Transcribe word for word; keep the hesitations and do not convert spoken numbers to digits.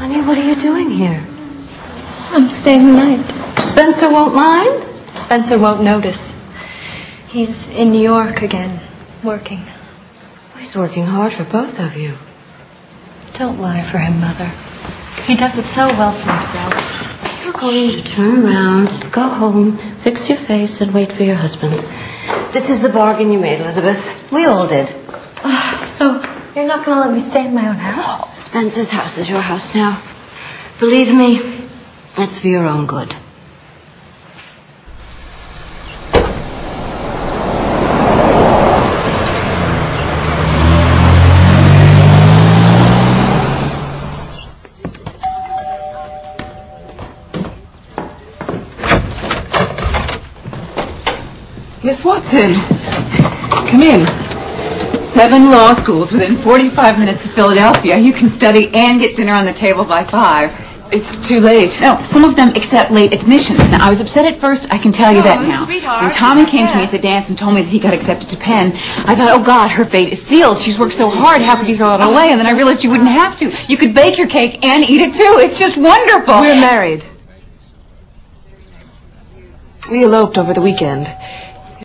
Honey, what are you doing here? I'm staying the night. Spencer won't mind? Spencer won't notice. He's in New York again, working. He's working hard for both of you. Don't lie for him, Mother. He does it so well for himself. You're going to turn around, go home, fix your face, and wait for your husband. This is the bargain you made, Elizabeth. We all did. Uh, so, you're not going to let me stay in my own house? Oh, Spencer's house is your house now. Believe me, it's for your own good. Miss Watson, come in. Seven law schools within forty-five minutes of Philadelphia. You can study and get dinner on the table by five. It's too late. No, some of them accept late admissions. Now, I was upset at first, I can tell you oh, that now. Sweetheart. When Tommy came to me at the dance and told me that he got accepted to Penn, I thought, oh God, her fate is sealed. She's worked so hard, how could you throw it away? And then I realized you wouldn't have to. You could bake your cake and eat it too. It's just wonderful. We're married. We eloped over the weekend.